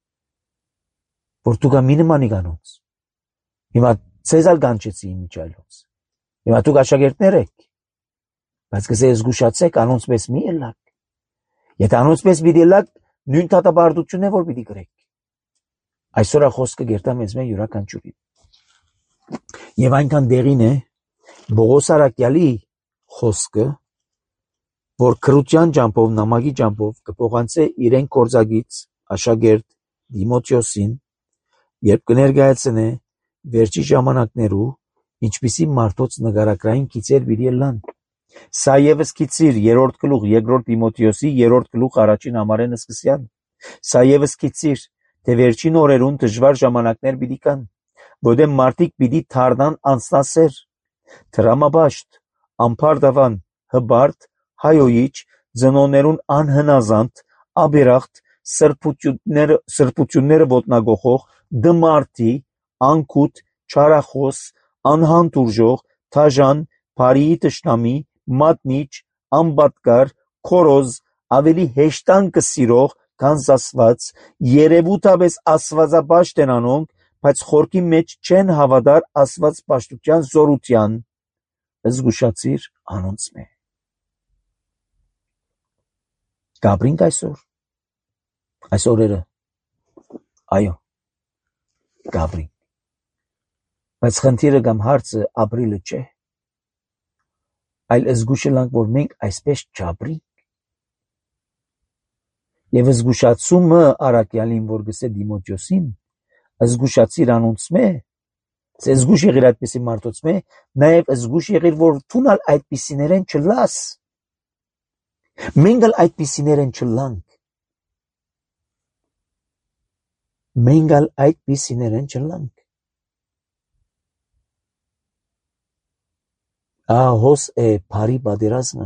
որ դուք մի նմանի կանոց, հիմա ցեզալ կանչեցի իմիջայլոց, հիմա դուք աշակերտներ եք, բայց կսե զգուշացեք, անոնց պես մի ելակ, եթե անոնց պես մի ելակ, նույն դատաբարդությունն է, որ պիտի գրեք, այսօր խոսքը գերտա մեզ մե յուրաքանչյուրի, եւ այնքան դեղին է, Բողոս Արաքյալի խոսքը, որ քրության ջամփով, նամակի ջամփով կփոխանցե իրեն կորձագից աշակերտ Դիմոթեոսին, երբ կներկայացնե վերջի ժամանակներու, ինչպիսի մարդոց նկարագրային գիծեր պիտի ելան։ Սա եւս գիծիր երրորդ գլուխ երկրորդ Տիմոթեոսի երրորդ գլուխ առաջին համարեն սկսյան։ Սա եւս գիծիր, թե վերջին օրերուն դժվար ժամանակներ պիտի կան, որտեղ մարդիկ պիտի դառնան անձնասեր, տրամաբաշտ, ամփարտավան, հբարտ, հայոյիչ, ծնողներուն անհնազանդ, աբերախտ, սրբությունները, սրբությունները ոտնագողող, դմարտի, անկուտ, չարախոս, անհանդուրժող, թաժան, բարիի տշնամի, մատնիչ, ամբատկար, քորոզ, ավելի հեշտան կսիրող, քան Աստված, երևութաբես աստվածապաշտ են անոնք, բայց խորքի մեջ չեն հավատար Աստված պաշտության զորության, զգուշացիր անոնց մե։ Գաբրինք այսօր, այս օրերը, այո, գաբրինք, բայց խնդիրը կամ հարցը ապրիլը չէ, այլ զգուշելանք, որ մենք այսպես չապրինք, եւ զգուշացումը Արաքյալին, որ գսե Դիմոթեոսին, զգուշացիր անոնց մե, Սե զգուշ եղիր այդպիսի մարդոց մե, նաեւ զգուշ եղիր, որ թունալ այդպիսիներեն չլաս, մենք ալ այդպիսիներեն չլանք, մենք ալ այդպիսիներեն չլանք, ահոս է բարի պատերազմը,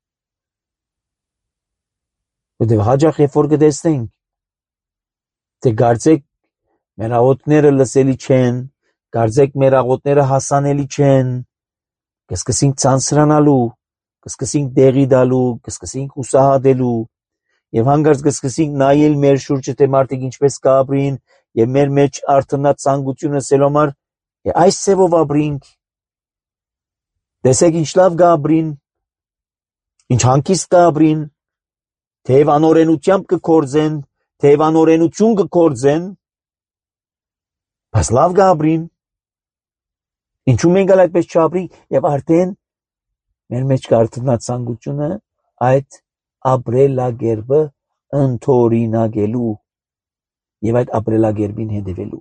որտեղ հաջող երբ որ կտեսնենք, թե կարծեք մեր աղոթները լսելի չեն, կարծեք մեր աղոթները հասանելի չեն, կսկսենք ցանցրանալու, կսկսենք դեղի դալու, կսկսենք հուսահատելու, եւ հանգարց կսկսենք նայել մեր շուրջը, թե մարդիկ ինչպես կապրին, եւ մեր մեջ արթնած ցանկությունը սելոմար, այս ծևով ապրինք, տեսեք ինչ լավ կապրին, ինչ հանգիստ կապրին, թեև անօրենությամբ կկործեն, թեև անօրենություն կկործեն, բայց լավ կապրին, ինչու մենք ալ այդպես չապրենք, եւ արդեն մեր մեջ կարթնած ցանկությունը այդ ապրելակերպը ընդօրինակելու եւ այդ ապրելակերպին հետևելու։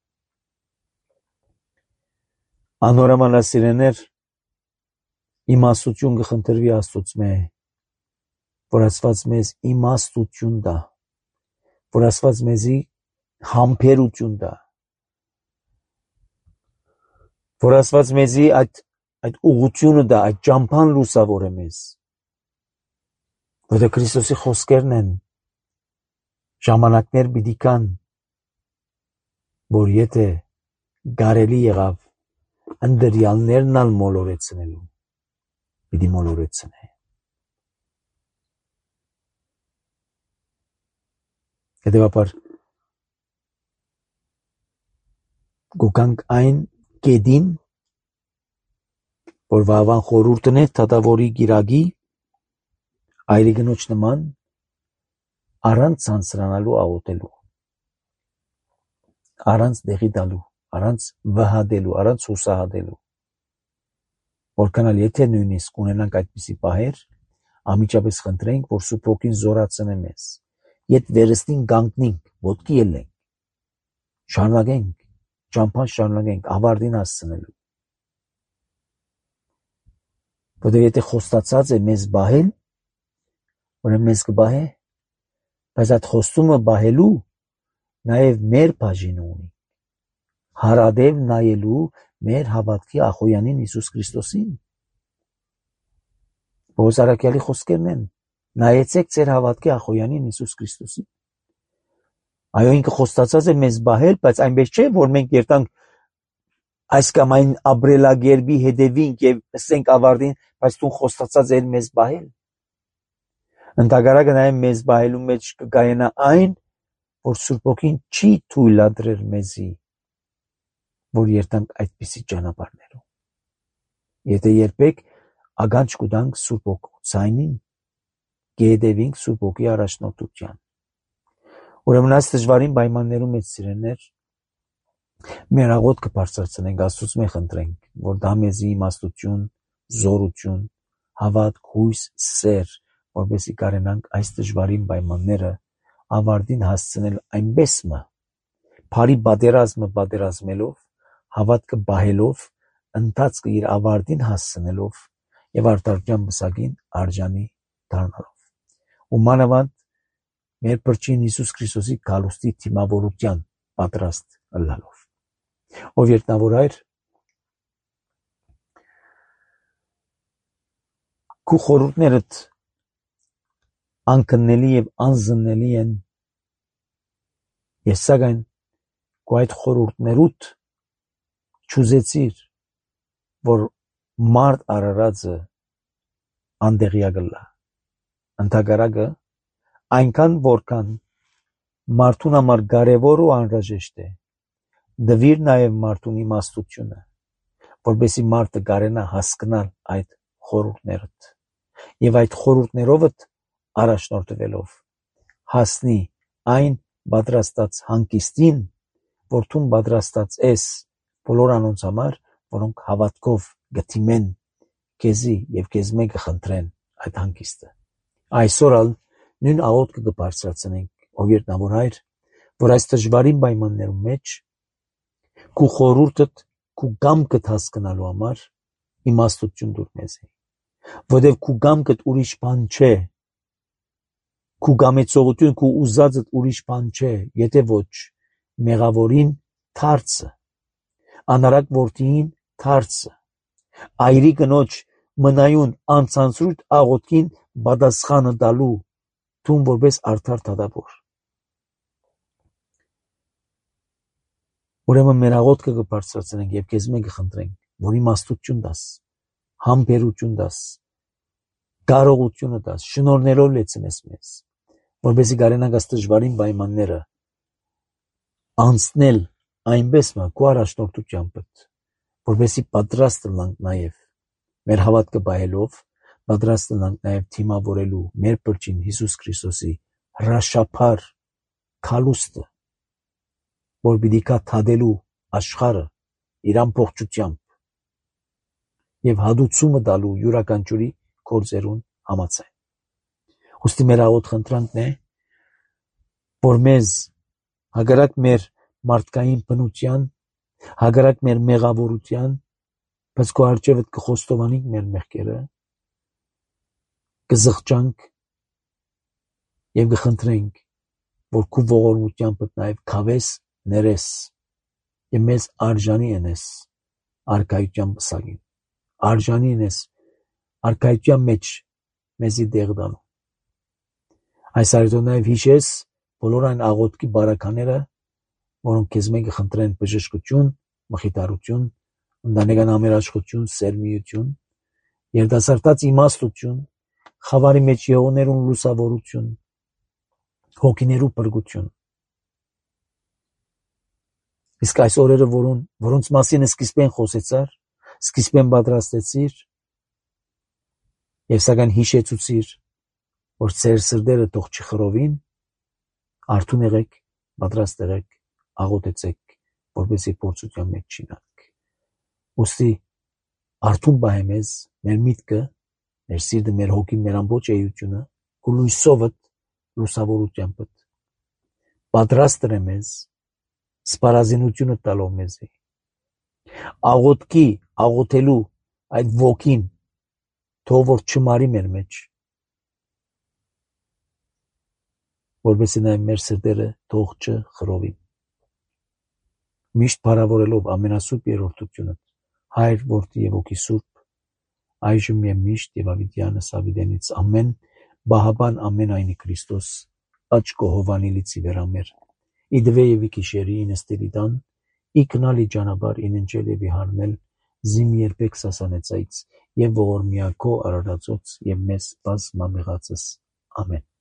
Անորամանասիրեներ, իմաստություն կխնդրվի Աստծուց մե, որ Աստված մեզ իմաստություն տա, որ Աստված մեզի համբերություն տա, որ Աստված մեզի այդ այդ ուղղությունը տա, այդ ճամփան լուսավորե մեզ, որտեղ Քրիստոսի խոսքերն են, ժամանակներ պիտի կան, որ եթե կարելի եղավ ընդրյալներն ալ մոլորեցնելու, պիտի մոլորեցնե։ Հետևաբար գուկանք այն կետին, որ վավան խորհուրդն է թատավորի գիրագի, այլի գնոջ նման, առանց ցանցրանալու աղոթելու, առանց դեղի տալու առանց վհադելու, առանց հուսահատելու։ Որքանալ եթե նույնիսկ ունենանք այդպիսի պահեր, անմիջապես խնդրենք, որ Սուրբ Հոգին զորացնե մեզ, երբ վերստին կանգնենք, ոտքի ելնենք, շարունակենք, ճամփան շարունակենք ավարտին հասցնելու։ Որտեղ եթե խոստացած է մեզ բահել, ուրեմն մեզ կբահե, բայց այդ խոստումը բահելու նաև մեր բաժինը ունի, հարադև նայելու մեր հավատքի ախոյանին Հիսուս Քրիստոսին։ Պողոս առաքյալի խոսքերն են. նայեցեք ձեր հավատքի ախոյանին Հիսուս Քրիստոսին։ Այո, ինքը խոստացած է մեզ բահել, բայց այնպես չէ, որ մենք երտանք այս կամ այն ապրելակերպի հետևինք եւ ասենք ավարտին, բայց դու խոստացած ես մեզ բահել։ Ընդհակառակը նաև մեզ բահելու մեջ կգայանա այն, որ Սուրբ Հոգին չի թույլատրել մեզի, որ երտանք այդպիսի ճանապարհներով։ Եթե երբեք ականջ կտանք Սուրբ Հոգուցանին, կհետևենք Սուրբ Հոգի առաջնորդության։ Ուրեմն այս դժվարին պայմաններում մեջ սիրելիներ, մեր աղոթքը բարձրացնենք, Աստծուց մենք խնդրենք, որ դա մեզի իմաստություն, զորություն, հավատք, հույս, սեր, որպեսզի կարենանք այս դժվարին պայմանները ավարտին հասցնել այնպես մը, բարի պատերազմը պատերազմելով, հավատքը բահելով, ընթացքը իր ավարտին հասցնելով եւ արտարության բսակին արժանի դառնալով։ Ու մանավանդ մեր Փրկին Հիսուս Քրիստոսի գալուստի թիմավորության պատրաստ ըլլալով։ Ով երտնավոր այր, քու խորհուրդներդ անկննելի եւ անզննելի են, ես սակայն քու այդ խորհուրդներուդ չուզեցիր, որ մարդ արարածը անդեղյա գլա։ Ընդհակառակը այնքան որքան մարդուն համար կարևոր ու անհրաժեշտ է, դվիր նաև մարդուն իմաստությունը, որպեսզի մարդը կարենա հասկանալ այդ խորհուրդներդ եւ այդ խորհուրդներով առաջնորդվելով հասնի այն պատրաստած հանգիստին, որ դու պատրաստած ես բոլոր անոնց համար, որոնք հավատքով գտիմեն քեզի եւ քեզ մեկը խնդրեն այդ հանգիստը։ Այսօր ալ նույն աղոթքը կբարձրացնենք, ով երտնավոր հայր, որ այս դժվարին պայմաններում մեջ քու խորհուրդդ, քու կամքդ հասկանալու համար իմաստություն դուր մեզի, որտեղ քու կամքդ ուրիշ բան չէ, քու կամեցողություն, քու ուզածդ ուրիշ բան չէ, եթե ոչ մեղավորին թարցը, անարակ որդին թարցը, այրի կնոջ մնայուն անցանցրույթ աղոթքին պատասխանը տալու դուն որպես արդար դատավոր։ Ուրեմն մեր աղոթքը կբարձրացնենք եւ քեզ մենք կխնդրենք, որ իմաստություն տաս, համբերություն տաս, կարողությունը տաս, շնորհներով լեցնես մեզ, որպեսզի կարենանք այս դժվարին պայմանները անցնել այնպես մը քո առաջնորդությամբ, որպեսզի պատրաստ լինենք նաեւ մեր հավատքը բայելով, պատրաստ լինենք նաեւ թիմավորելու մեր Փրկին Հիսուս Քրիստոսի հրաշափար քալուստը, որ պիտի կա թադելու աշխարհը իր ամբողջությամբ եւ հադուցումը տալու յուրաքանչյուրի գործերուն համաձայն։ Ոստի մեր աղոթ խնդրանքն է, որ մեզ հակառակ մեր մարդկային բնության, հակառակ մեր մեղավորության, բայց քո արջևդ կխոստովանենք մեր մեղքերը, կզղջանք եւ կխնդրենք, որ քո ողորմությամբ նաեւ քավես ներես եւ մեզ արժանի ենես արքայության բսակին, արժանի ենես արքայության մեջ մեզի դեղ տալու։ Այս արյդով նաեւ հիշես բոլոր այն աղոթքի բարակաները, որոնք քեզ մենք կխնդրեն բժշկություն, մխիթարություն, ընտանեկան համերաշխություն, սերմիություն, երիտասարդաց իմաստություն, խավարի մեջ եղողներուն լուսավորություն, հոգիներու փրկություն։ Իսկ այս օրերը, որոն, որոնց մասին սկիզբեն խոսեցար, սկիզբեն պատրաստեցիր, եւ սակայն հիշեցուցիր, որ ձեր սրտերը թող չխռովին, արթուն եղեք, պատրաստ եղեք, աղոթեցեք որպեսզի փորձության մեջ չինանք։ Ուստի արթուն բահե մեզ, մեր միտքը, մեր սիրտը, մեր հոգին, մեր ամբողջ էությունը ու լույսովդ լուսավորությամբ պատրաստ է մեզ սպառազինությունը տալով մեզի աղոթքի աղոթելու այդ ոգին թող որ չմարի մեր մեջ, որպեսզի նաև մեր սրտերը թող չխռովին, միշտ փառավորելով ամենասուրբ երրորդությունը Հայր, Որդի եւ Հոգի Սուրբ, այժմ եւ միշտ եւ ավիտյանս ավիտենից ամեն բահաբան ամենայնի Քրիստոս աչկո հովանիլիցի վերամեր իդվե եւ իքիշերի ինստելիդան իքնալի ջանաբար ինընջել եւ իհարնել զիմ երբեք սասանեցայց եւ ողորմիակո արարածոց եւ մեզ բազմամեղածս ամեն